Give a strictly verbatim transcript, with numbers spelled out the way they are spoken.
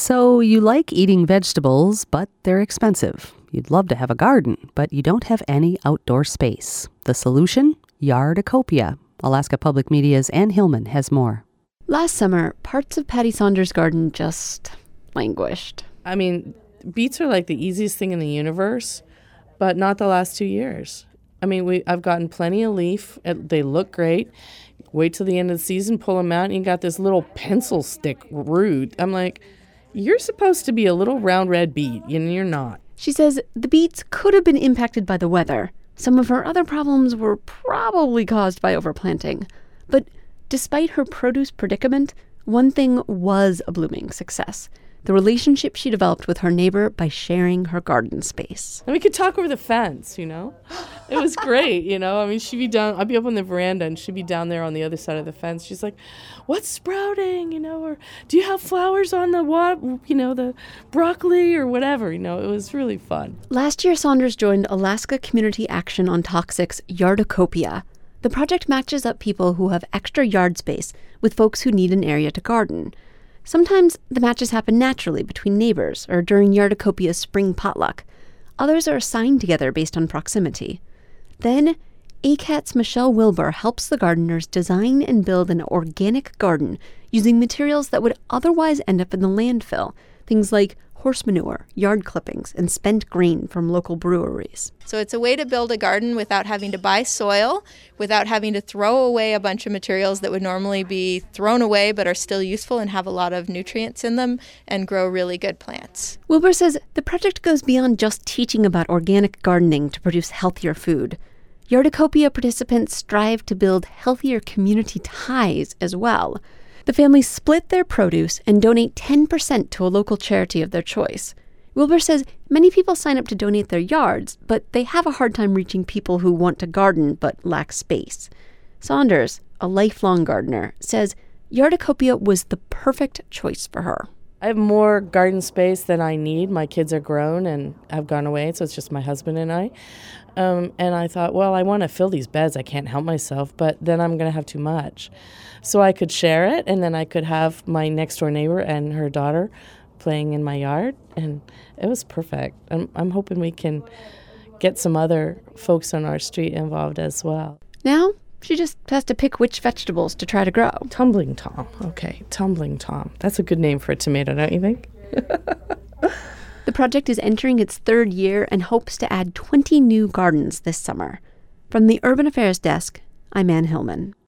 So you like eating vegetables, but they're expensive. You'd love to have a garden, but you don't have any outdoor space. The solution? Yardacopia. Alaska Public Media's Ann Hillman has more. Last summer, parts of Patty Saunders' garden just languished. I mean, beets are like the easiest thing in the universe, but not the last two years. I mean, we I've gotten plenty of leaf. They look great. Wait till the end of the season, pull them out, and you got this little pencil stick root. I'm like, you're supposed to be a little round red beet, and you're not. She says the beets could have been impacted by the weather. Some of her other problems were probably caused by overplanting. But despite her produce predicament, one thing was a blooming success: the relationship she developed with her neighbor by sharing her garden space. And we could talk over the fence, you know? It was great, you know? I mean, she'd be down, I'd be up on the veranda, and she'd be down there on the other side of the fence. She's like, what's sprouting, you know? Or do you have flowers on the, what, you know, the broccoli or whatever, you know? It was really fun. Last year, Saunders joined Alaska Community Action on Toxic's Yardacopia. The project matches up people who have extra yard space with folks who need an area to garden. Sometimes the matches happen naturally between neighbors or during Yardacopia's spring potluck. Others are assigned together based on proximity. Then, A C A T's Michelle Wilbur helps the gardeners design and build an organic garden using materials that would otherwise end up in the landfill, things like horse manure, yard clippings, and spent grain from local breweries. So it's a way to build a garden without having to buy soil, without having to throw away a bunch of materials that would normally be thrown away but are still useful and have a lot of nutrients in them, and grow really good plants. Wilbur says the project goes beyond just teaching about organic gardening to produce healthier food. Yardacopia participants strive to build healthier community ties as well. The families split their produce and donate ten percent to a local charity of their choice. Wilbur says many people sign up to donate their yards, but they have a hard time reaching people who want to garden but lack space. Saunders, a lifelong gardener, says Yardacopia was the perfect choice for her. I have more garden space than I need. My kids are grown and have gone away, so it's just my husband and I. Um, and I thought, well, I want to fill these beds. I can't help myself, but then I'm going to have too much. So I could share it, and then I could have my next-door neighbor and her daughter playing in my yard, and it was perfect. I'm, I'm hoping we can get some other folks on our street involved as well. Now, she just has to pick which vegetables to try to grow. Tumbling Tom. Okay, Tumbling Tom. That's a good name for a tomato, don't you think? The project is entering its third year and hopes to add twenty new gardens this summer. From the Urban Affairs Desk, I'm Ann Hillman.